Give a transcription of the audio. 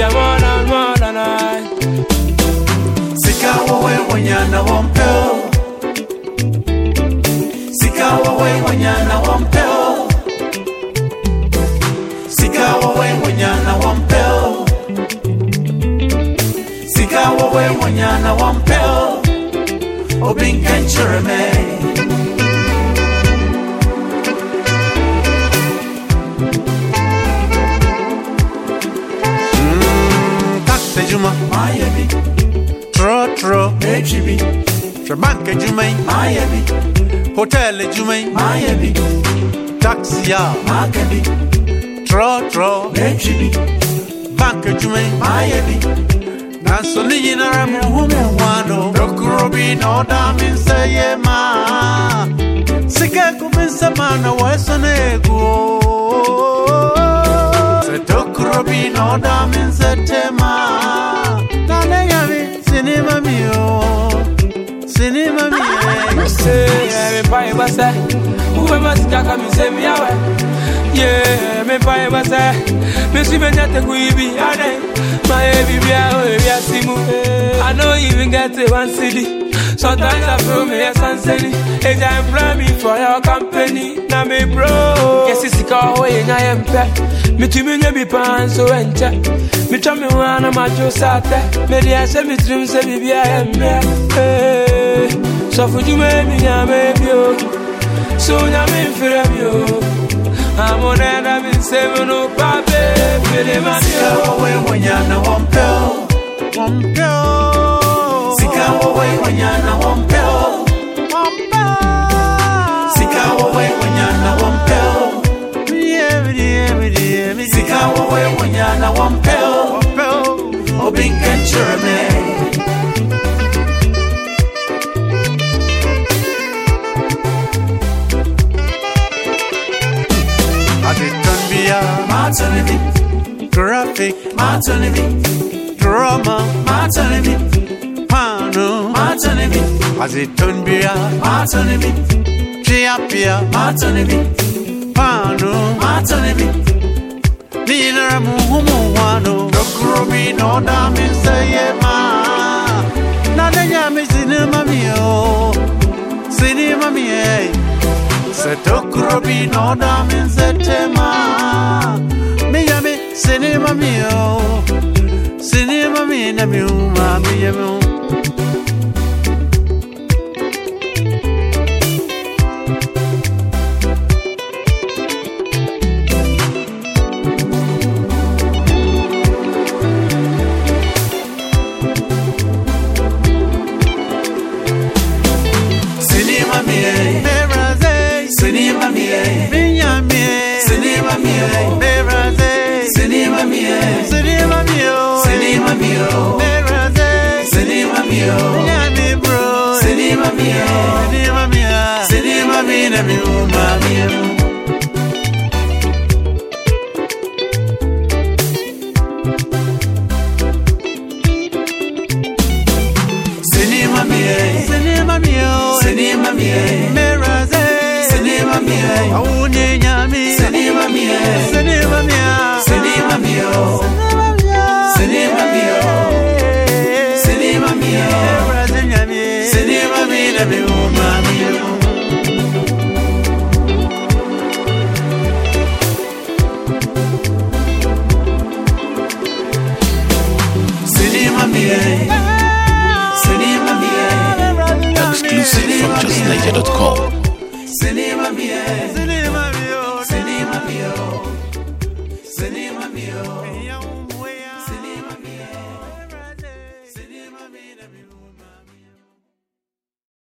are more than I. Sikawa way when you're na wampel. Sikawa way when you're na wampel. Sikawa way when you're na wampel. Sikawa way when you're na wampel. Obin can chure me. Taxi Juma, Miami. Tro, HB. Shabanka Juma, Miami. Hotel Juma, Miami. Taxi ya, Miami. Tro, HB. Bank Juma, Miami. Nansoni na ramuhume wano. Dokurobi no damin seye ma. Sike kuminsa mana wasonego. Se dokurobi no damin setema. Nane yami sinima mio. Sinima mio. Say, me buy basa. Who must kaka mi say me awe. Yeah, me buy basa. Me si me nyate kuibi ane. My baby, I don't even get to one city. Sometimes I feel me a sunset. Hey, I'm planning for your company. Now me bro, yes it's a car way and I am pet. Me to me be pants so and check. Me tell me one of my jokes out there. Maybe I say me dream say baby I am there. Hey, so for you maybe I may be you. So now me feel you. I'm on end I've been saving no baby. Sikawa way when you're na wampel. Sikawa way when you're na wampel. Sikawa way when you're na wampel. Sikawa way when you're na wampel. Obin can chure me. Maternity, graphic, maternity, drama, maternity, pano, maternity, as it turned be a maternity, chiapia, maternity, pano, maternity, Nina Muhumu wano, Dokurobi no damin say ma, Nana yami cinema mio, cinema mie. Dokurobi no damin setema. Miyami cinema mio, cinema mina miuma miyamu. Cinema mie, cinema mie, minyami, cinema mie, cinema mio, cinema mio, cinema mio, cinema mio, nyami bro, cinema mio, cinema mia, cinema mina miuma mio. Cinema mio, cinema mio, cinema mio, meraze, cinema mio, aune nyami, cinema mio, cinema mia, cinema mio. Cinema mio, cinema mio, cinema mina miuma mio. Cinema mio, cinema mio. Exclusive from justniger.com. Cinema mio, cinema mio, cinema mio, cinema mio.